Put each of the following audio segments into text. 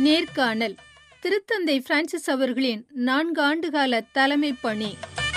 நேர்காணல் திருத்தந்தை பிரான்சிஸ் அவர்களின் 4 ஆண்டுகால தலைமை பணி.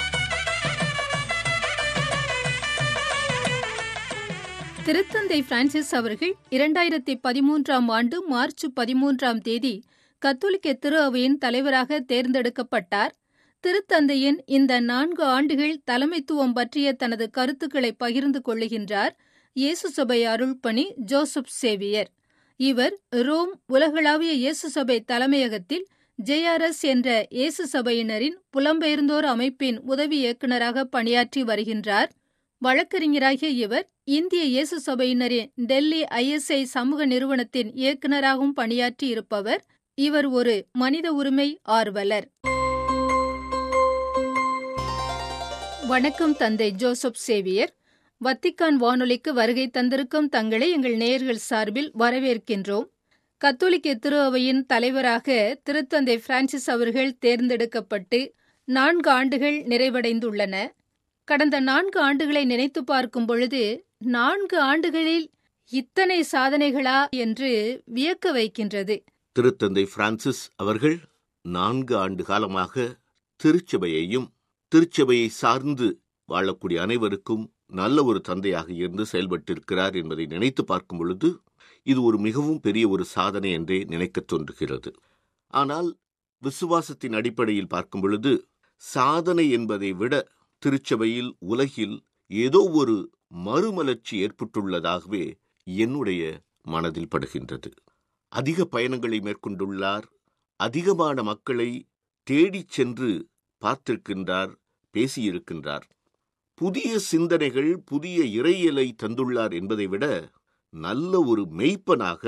திருத்தந்தை பிரான்சிஸ் அவர்கள் 2013ஆம் ஆண்டு மார்ச் 13ஆம் தேதி கத்தோலிக்க திரு அவையின் தலைவராக தேர்ந்தெடுக்கப்பட்டார். திருத்தந்தையின் இந்த 4 ஆண்டுகள் தலைமைத்துவம் பற்றிய தனது கருத்துக்களை பகிர்ந்து கொள்ளுகின்றார் இயேசு சபை அருள்பணி ஜோசப் சேவியர். இவர் ரோம் உலகளாவிய இயேசு சபை தலைமையகத்தில் JRS என்ற இயேசு சபையினரின் புலம்பெயர்ந்தோர் அமைப்பின் உதவி இயக்குநராக பணியாற்றி வருகின்றார். வழக்கறிஞராகிய இவர் இந்திய இயேசு சபையினரின் டெல்லி ISI சமூக நிறுவனத்தின் இயக்குநராகவும் பணியாற்றி இருப்பவர். இவர் ஒரு மனித உரிமை ஆர்வலர். வணக்கம் தந்தை ஜோசப் சேவியர். வத்திக்கான் வானொலிக்கு வருகை தந்திருக்கும் தங்களை எங்கள் நேயர்கள் சார்பில் வரவேற்கின்றோம். கத்தோலிக்க திரு அவையின் தலைவராக திருத்தந்தை பிரான்சிஸ் அவர்கள் தேர்ந்தெடுக்கப்பட்டு 4 ஆண்டுகள் நிறைவடைந்துள்ளன. கடந்த 4 ஆண்டுகளை நினைத்து பார்க்கும் பொழுது 4 ஆண்டுகளில் இத்தனை சாதனைகளா என்று வியக்க வைக்கின்றது. திருத்தந்தை பிரான்சிஸ் அவர்கள் 4 ஆண்டு காலமாக திருச்சபையையும் திருச்சபையை சார்ந்து வாழக்கூடிய அனைவருக்கும் நல்ல ஒரு தந்தையாக இருந்து செயல்பட்டிருக்கிறார் என்பதை நினைத்து பார்க்கும் பொழுது இது ஒரு மிகவும் பெரிய ஒரு சாதனை என்றே நினைக்க தோன்றுகிறது. ஆனால் விசுவாசத்தின் அடிப்படையில் பார்க்கும் பொழுது சாதனை என்பதை விட திருச்சபையில் உலகில் ஏதோ ஒரு மறுமலர்ச்சி ஏற்பட்டுள்ளதாகவே என்னுடைய மனதில் படுகின்றது. அதிக பயணங்களை மேற்கொண்டுள்ளார். அதிகமான மக்களை தேடிச் சென்று பார்த்திருக்கின்றார், பேசியிருக்கின்றார். புதிய சிந்தனைகள், புதிய இறையியலை தந்துள்ளார் என்பதை விட நல்ல ஒரு மெய்ப்பனாக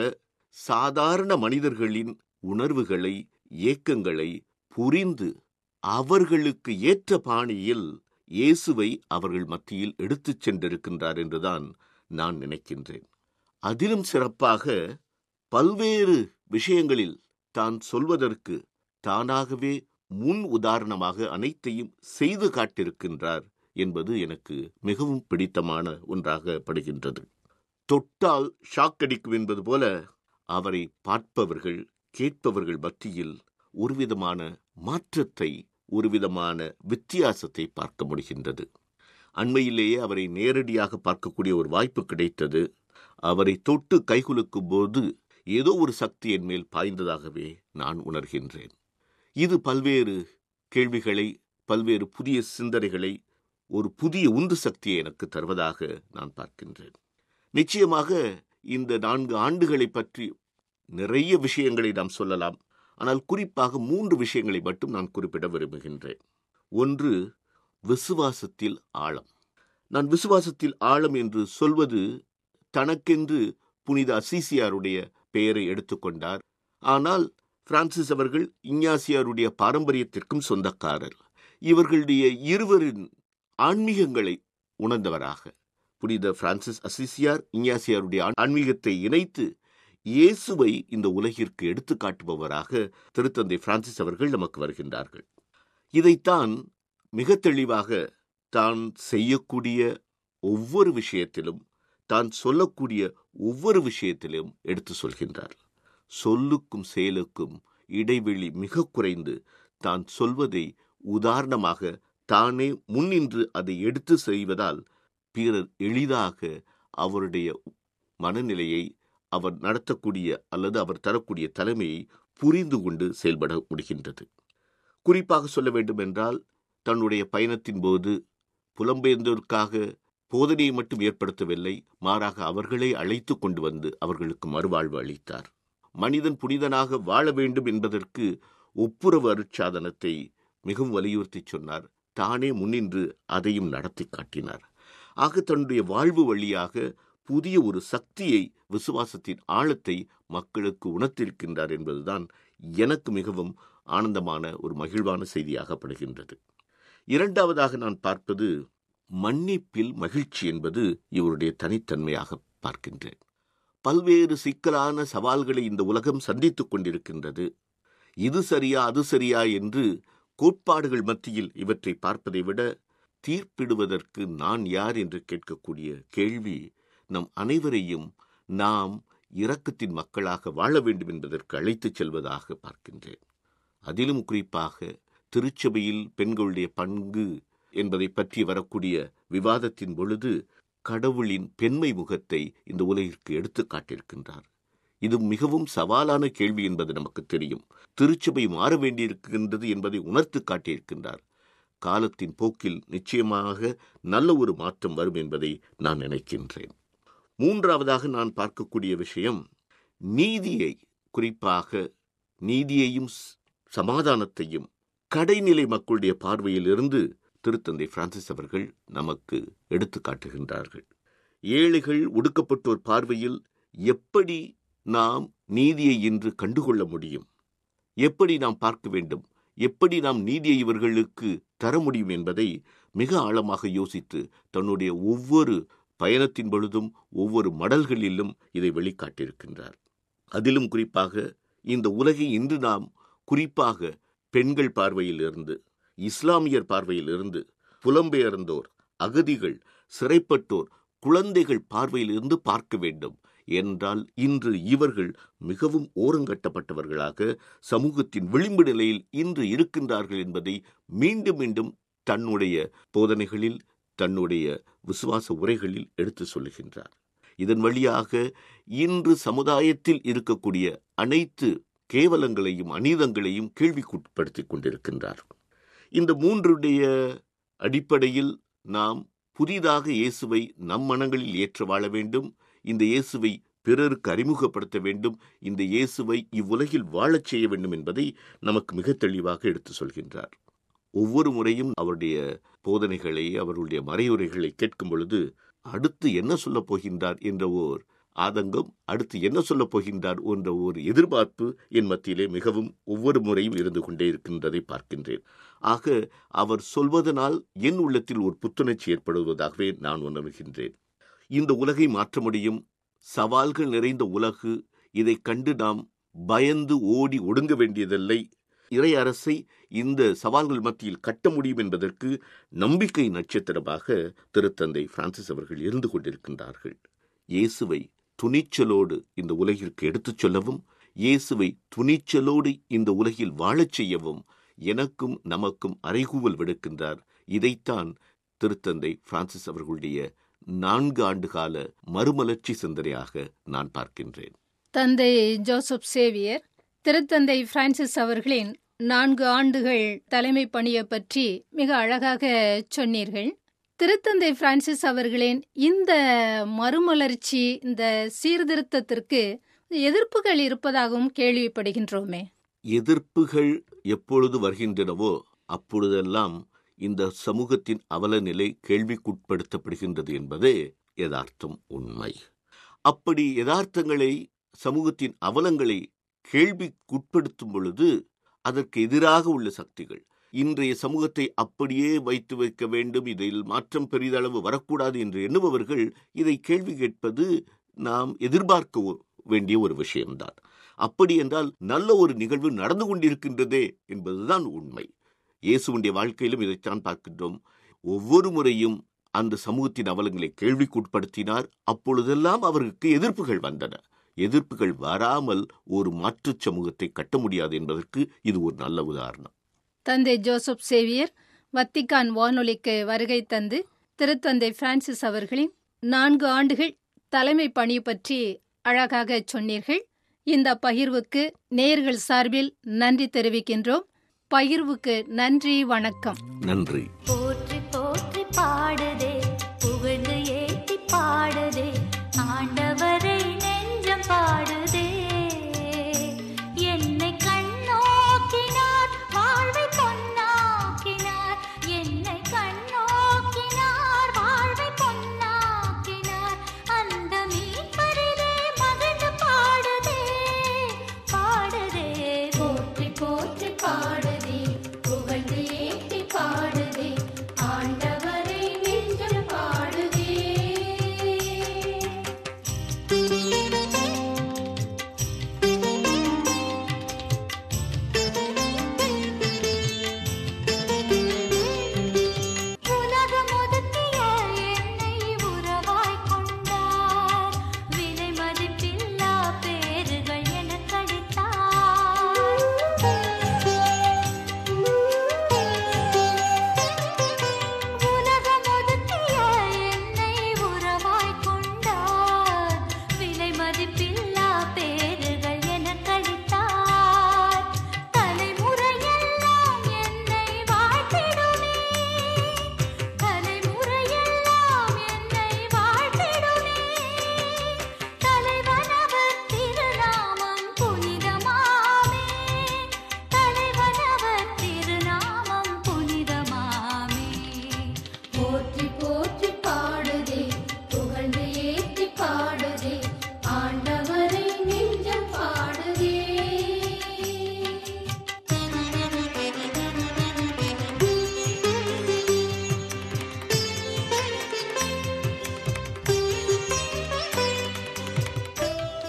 சாதாரண மனிதர்களின் உணர்வுகளை, ஏக்கங்களை புரிந்து அவர்களுக்கு ஏற்ற பாணியில் இயேசுவை அவர்கள் மத்தியில் எடுத்துச் சென்றிருக்கின்றார் என்றுதான் நான் நினைக்கின்றேன். அதிலும் சிறப்பாக பல்வேறு விஷயங்களில் தான் சொல்வதற்கு தானாகவே முன் உதாரணமாக அனைத்தையும் செய்து காட்டியிருக்கின்றார் என்பது எனக்கு மிகவும் பிடித்தமான ஒன்றாக படுகின்றது. தொட்டால் ஷாக்கடிக்கும் என்பது போல அவரை பார்ப்பவர்கள், கேட்பவர்கள் மத்தியில் ஒரு விதமான மாற்றத்தை, ஒரு விதமான வித்தியாசத்தை பார்க்க முடிகின்றது. அண்மையிலேயே அவரை நேரடியாக பார்க்கக்கூடிய ஒரு வாய்ப்பு கிடைத்தது. அவரை தொட்டு கைகுலுக்கும் போது ஏதோ ஒரு சக்தி என் மேல் பாய்ந்ததாகவே நான் உணர்கின்றேன். இது பல்வேறு கேள்விகளை, பல்வேறு புதிய சிந்தனைகளை, ஒரு புதிய உந்து சக்தியை எனக்கு தருவதாக நான் பார்க்கின்றேன். நிச்சயமாக இந்த 4 ஆண்டுகளை பற்றி நிறைய விஷயங்களை நாம் சொல்லலாம். ஆனால் குறிப்பாக 3 விஷயங்களை மட்டும் நான் குறிப்பிட விரும்புகின்றேன். ஒன்று, விசுவாசத்தில் ஆழம். நான் விசுவாசத்தில் ஆழம் என்று சொல்வது, தனக்கென்று புனித அசீசியாருடைய பெயரை எடுத்துக்கொண்டார். ஆனால் பிரான்சிஸ் அவர்கள் இஞ்ஞாசியாருடைய பாரம்பரியத்திற்கும் சொந்தக்காரர். இவர்களுடைய இருவரின் ஆன்மீகங்களை உணர்ந்தவராக புனித பிரான்சிஸ் அசிசியார் இஞ்ஞாசியாருடைய ஆன்மீகத்தை இணைத்து இயேசுவை இந்த உலகிற்கு எடுத்து காட்டுபவராக திருத்தந்தை பிரான்சிஸ் அவர்கள் நமக்கு வருகின்றார்கள். இதைத்தான் மிக தெளிவாக தான் செய்யக்கூடிய ஒவ்வொரு விஷயத்திலும், தான் சொல்லக்கூடிய ஒவ்வொரு விஷயத்திலும் எடுத்து சொல்கின்றார். சொல்லுக்கும் செயலுக்கும் இடைவெளி மிக குறைந்து தான் சொல்வதை உதாரணமாக தானே முன்னின்று அதை எடுத்து செய்வதால் பிறர் எளிதாக அவருடைய மனநிலையை, அவர் நடத்தக்கூடிய அல்லது அவர் தரக்கூடிய தலைமையை புரிந்து கொண்டு செயல்பட முடிகின்றது. குறிப்பாக சொல்ல வேண்டும் என்றால், தன்னுடைய பயணத்தின் போது புலம்பெயர்ந்தோருக்காக போதனையை மட்டும் ஏற்படுத்தவில்லை, மாறாக அவர்களை அழைத்து கொண்டு வந்து அவர்களுக்கு மறுவாழ்வு அளித்தார். மனிதன் புனிதனாக வாழ வேண்டும் என்பதற்கு ஒப்புரவு அருட்சாதனத்தை மிகவும் வலியுறுத்தி சொன்னார். தானே முன்னின்று அதையும் நடத்தி காட்டினார். ஆக தன்னுடைய வாழ்வு வழியாக புதிய ஒரு சக்தியை, விசுவாசத்தின் ஆழத்தை மக்களுக்கு உணர்த்திருக்கின்றார் என்பதுதான் எனக்கு மிகவும் ஆனந்தமான ஒரு மகிழ்வான செய்தியாகப்படுகின்றது. இரண்டாவதாக நான் பார்ப்பது, மன்னிப்பில் மகிழ்ச்சி என்பது இவருடைய தனித்தன்மையாக பார்க்கின்றேன். பல்வேறு சிக்கலான சவால்களை இந்த உலகம் சந்தித்துக் கொண்டிருக்கின்றது. இது சரியா, அது சரியா என்று கோட்பாடுகள் மத்தியில் இவற்றை பார்ப்பதை விட, தீர்ப்பிடுவதற்கு நான் யார் என்று கேட்கக்கூடிய கேள்வி நம் அனைவரையும் நாம் இரக்கத்தின் மக்களாக வாழ வேண்டும் என்பதற்கு அழைத்துச் செல்வதாக பார்க்கின்றேன். அதிலும் குறிப்பாக திருச்சபையில் பெண்களுடைய பங்கு என்பதை பற்றி வரக்கூடிய விவாதத்தின் பொழுது கடவுளின் பெண்மை முகத்தை இந்த உலகிற்கு எடுத்து காட்டியிருக்கின்றார். இது மிகவும் சவாலான கேள்வி என்பது நமக்கு தெரியும். திருச்சபை மாற வேண்டியிருக்கின்றது என்பதை உணர்த்து காட்டியிருக்கின்றார். காலத்தின் போக்கில் நிச்சயமாக நல்ல ஒரு மாற்றம் வரும் என்பதை நான் நினைக்கின்றேன். மூன்றாவதாக நான் பார்க்கக்கூடிய விஷயம் நீதியை, குறிப்பாக நீதியையும் சமாதானத்தையும் கடைநிலை மக்களுடைய பார்வையில் இருந்து திருத்தந்தை பிரான்சிஸ் அவர்கள் நமக்கு எடுத்து காட்டுகின்றார்கள். ஏழைகள், ஒடுக்கப்பட்டோர் பார்வையில் எப்படி நாம் நீதியை இன்று கண்டுகொள்ள முடியும், எப்படி நாம் பார்க்க வேண்டும், எப்படி நாம் நீதியை இவர்களுக்கு தர முடியும் என்பதை மிக ஆழமாக யோசித்து தன்னுடைய ஒவ்வொரு பயணத்தின் பொழுதும் ஒவ்வொரு மடல்களிலும் இதை வெளிக்காட்டியிருக்கின்றார். அதிலும் குறிப்பாக இந்த உலகை இன்று நாம் குறிப்பாக பெண்கள் பார்வையில் இருந்து, இஸ்லாமியர் பார்வையில் இருந்து, புலம்பெயர்ந்தோர், அகதிகள், சிறைப்பட்டோர், குழந்தைகள் பார்வையில் இருந்து பார்க்க வேண்டும் என்றால் இன்று இவர்கள் மிகவும் ஓரங்கட்டப்பட்டவர்களாக சமூகத்தின் விளிம்பு நிலையில் இன்று இருக்கின்றார்கள் என்பதை மீண்டும் மீண்டும் தன்னுடைய போதனைகளில், தன்னுடைய விசுவாச உரைகளில் எடுத்து சொல்லுகின்றார். இதன் வழியாக இன்று சமுதாயத்தில் இருக்கக்கூடிய அனைத்து கேவலங்களையும் அநீதங்களையும் கேள்விக்குட்படுத்திக் கொண்டிருக்கின்றார். இந்த மூன்றுடைய அடிப்படையில் நாம் புதிதாக இயேசுவை நம் மனங்களில் ஏற்ற வாழ வேண்டும். இந்த இயேசுவை பிறருக்கு அறிமுகப்படுத்த வேண்டும். இந்த இயேசுவை இவ்வுலகில் வாழச் செய்ய வேண்டும் என்பதை நமக்கு மிக தெளிவாக எடுத்து சொல்கின்றார். ஒவ்வொரு முறையும் அவருடைய போதனைகளை, அவருடைய மறையுரைகளை கேட்கும் பொழுது அடுத்து என்ன சொல்லப் போகின்றார் என்ற ஓர் ஆதங்கம், அடுத்து என்ன சொல்லப் போகின்றார் என்ற ஒரு எதிர்பார்ப்பு என் மத்தியிலே மிகவும் ஒவ்வொரு முறையும் இருந்து கொண்டே இருக்கின்றதை பார்க்கின்றேன். ஆக அவர் சொல்வதனால் என் உள்ளத்தில் ஒரு புத்துணர்ச்சி ஏற்படுவதாகவே நான் உணர்கின்றேன். இந்த உலகை மாற்ற முடியும், சவால்கள் நிறைந்த உலகு, இதை கண்டு நாம் பயந்து ஓடி ஒடுங்க வேண்டியதில்லை. இறை அரசை இந்த சவால்கள் மத்தியில் கட்ட முடியும் என்பதற்கு நம்பிக்கை நட்சத்திரமாக திருத்தந்தை பிரான்சிஸ் அவர்கள் இருந்து கொண்டிருக்கின்றார்கள். இயேசுவை துணிச்சலோடு இந்த உலகிற்கு எடுத்துச் சொல்லவும், இயேசுவை துணிச்சலோடு இந்த உலகில் வாழச் செய்யவும் எனக்கும் நமக்கும் அறைகூவல் விடுக்கின்றார். இதைத்தான் திருத்தந்தை பிரான்சிஸ் அவர்களுடைய 4 ஆண்டுகால மறுமலர்ச்சி சிந்தனையாக நான் பார்க்கின்றேன். தந்தை ஜோசப் சேவியர், திருத்தந்தை பிரான்சிஸ் அவர்களின் 4 ஆண்டுகள் தலைமை பணியை பற்றி மிக அழகாக சொன்னீர்கள். திருத்தந்தை பிரான்சிஸ் அவர்களின் இந்த மறுமலர்ச்சி, இந்த சீர்திருத்தத்திற்கு எதிர்ப்புகள் இருப்பதாகவும் கேள்விப்படுகின்றோமே. எதிர்ப்புகள் எப்பொழுது வருகின்றனவோ அப்பொழுதெல்லாம் இந்த சமூகத்தின் அவல நிலை கேள்விக்குட்படுத்தப்படுகின்றது என்பதே யதார்த்தம், உண்மை. அப்படி யதார்த்தங்களை, சமூகத்தின் அவலங்களை கேள்விக்குட்படுத்தும் பொழுது அதற்கு எதிராக உள்ள சக்திகள் இன்றைய சமூகத்தை அப்படியே வைத்து வைக்க வேண்டும், இதில் மாற்றம் பெரிதளவு வரக்கூடாது என்று எண்ணுபவர்கள் இதை கேள்வி கேட்பது நாம் எதிர்பார்க்க வேண்டிய ஒரு விஷயம்தான். அப்படி என்றால் நல்ல ஒரு நிகழ்வு நடந்து கொண்டிருக்கின்றதே என்பதுதான் உண்மை. இயேசுவுடைய வாழ்க்கையிலும் இதைத்தான் பார்க்கின்றோம். ஒவ்வொரு முறையும் அந்த சமூகத்தின் அவலங்களை கேள்விக்குட்படுத்தினார். அப்பொழுதெல்லாம் அவருக்கு எதிர்ப்புகள் வந்தன. எதிர்ப்புகள் வராமல் ஒரு மாற்று சமூகத்தை கட்ட முடியாது என்பதற்கு இது ஒரு நல்ல உதாரணம். தந்தை ஜோசப் சேவியர் வத்திக்கான் வானொலிக்கு வருகை தந்து திருத்தந்தை பிரான்சிஸ் அவர்களின் 4 ஆண்டுகள் தலைமை பணி பற்றி அழகாக சொன்னீர்கள். இந்த பகிர்வுக்கு நேயர்கள் சார்பில் நன்றி தெரிவிக்கின்றோம். பகிர்வுக்கு நன்றி, வணக்கம். நன்றி. போற்றி போற்றி பாடுதே, புகழ்ந்து ஏத்தி பாடுதே, ஆண்டவரை நெஞ்சம் பாடுதே. என்னை கண்ணோக்கினார், வாழ்வை பொன்னாக்கினார். என்னை கண்ணோக்கினார், வாழ்வை பொன்னாக்கினார். அந்த மீட்பரிலே மகிழ்ந்து பாடுதே, பாடுதே. போற்றி போற்றி பாடுதே, புகழ்ந்து ஏத்தி பாடுதே,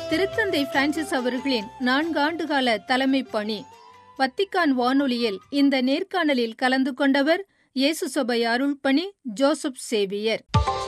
திருத்தந்தை பிரான்சிஸ் அவர்களின் 4 ஆண்டுகால தலைமை பணி. வத்திக்கான் வானொலியில் இந்த நேர்காணலில் கலந்து கொண்டவர் இயேசு சபை அருள்பணி ஜோசப் சேவியர்.